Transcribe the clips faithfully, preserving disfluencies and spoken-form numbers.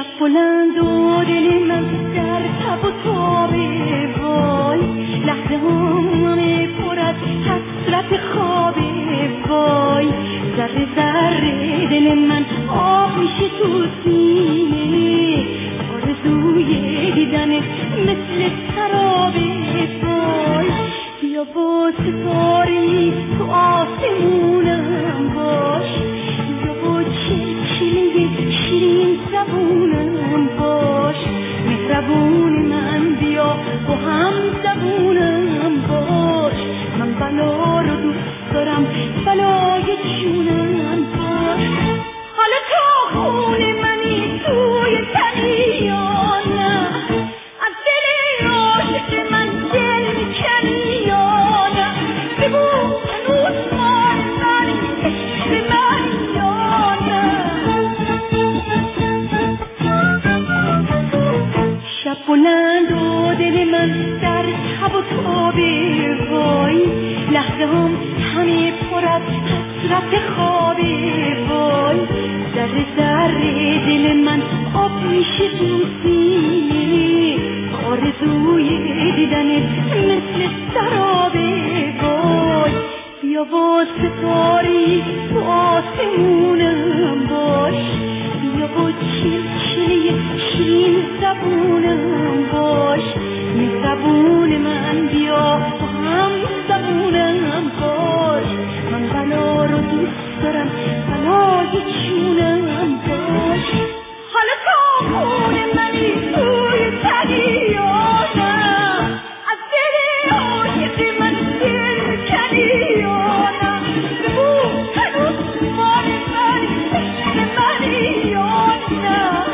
شب بلند و دل من در تب و تابه وای، لحظه همه پر از حسرت خوابه وای، ذره ذره دل من آب میشه تو سینه، آرزوی دیدنت مثل سرابه وای، بیا با ستاره تو آسمونم باش، بیا با چلچله شیرین زبونم باش، مهربون من بیا با هم زبونم باش، من بلا رو دوست دارم بلای جونم باش، حالا تو خون منی توی تنی یا نه، از دل عاشق من دل میکنی یا نه، بگو هنوز مال منی عشق من یا نه. شب بلند و دل من در تب و تابه وای، لحظه هم همه پر از حسرت خوابه وای، ذره ذره دل من آب میشه تو سینه، آرزوی دیدنت مثل سرابه وای، بیا با ستاره تو آسمونم باش، بیا با چلچله شیرین زبونم باش، مهربون من بیا با هم زبونم باش، من بلا رو دوست دارم بلای جونم باش، حالا تو خون منی توی تنی یا نه، از دل عاشق من دل کنی یا نه، بگو هنوز مال منی عشق منی یا نه.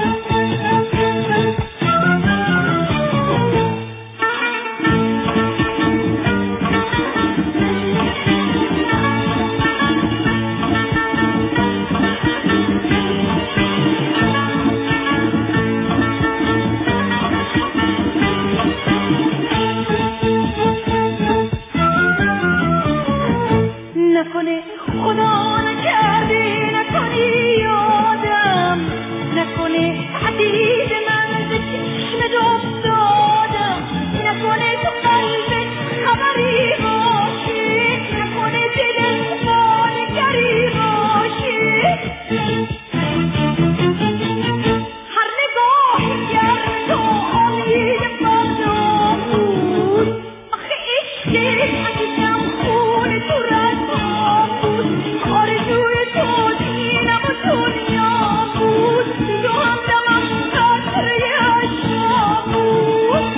نکنه خدا نکرده نکنی یادم، نکنه عزیز من به چشمت افتادم، نکنه تو قلبت خبری باشه، نکنه دلت با نگری باشه، هر نگاه گر تو امید بردم بود، آخه عشقت عزیزم خون تو رد بود، آرزوی تو دینم و دنیا بود، تو همدمم قطره عشقا بود.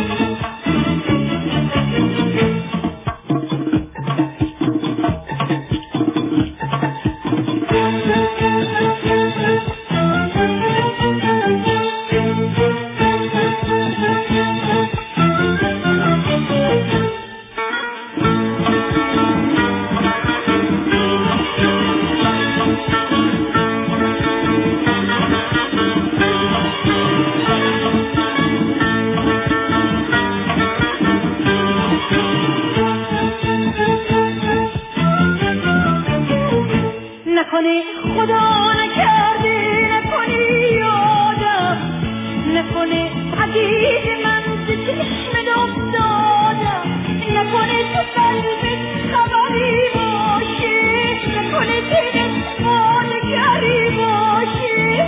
نکنه خدا نکرده نکنی یادم، نکنه عزیز من به چشمت افتادم، نکنه تو قلبت خبری باشه، نکنه دلت با نگری باشه،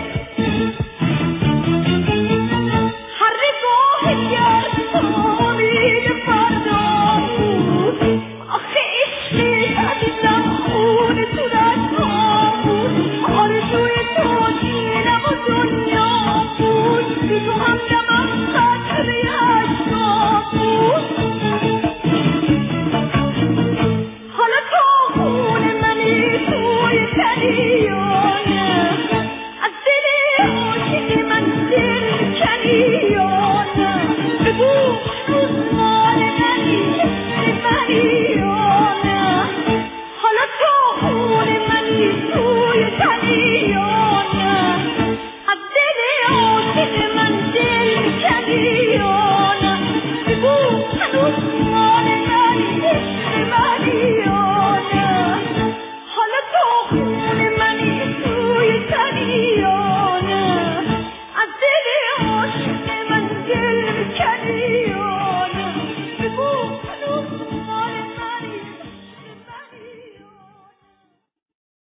هر نگاه گر تو امید فردا بود، آخه عشق عزیزم خون تو رد بود، آرزوی تو دینم و دنیا بود، بی تو همدمم قطره عشقا بود، حالا تو خون منی توی تنی یا نه، از دل عاشق من دل کنی یا نه، بگو هنوز مال منی عشق منی یا نه، حالا تو خون منی توی تنی یا نه، از دل عاشق من دل کنی یا نه، بگو هنوز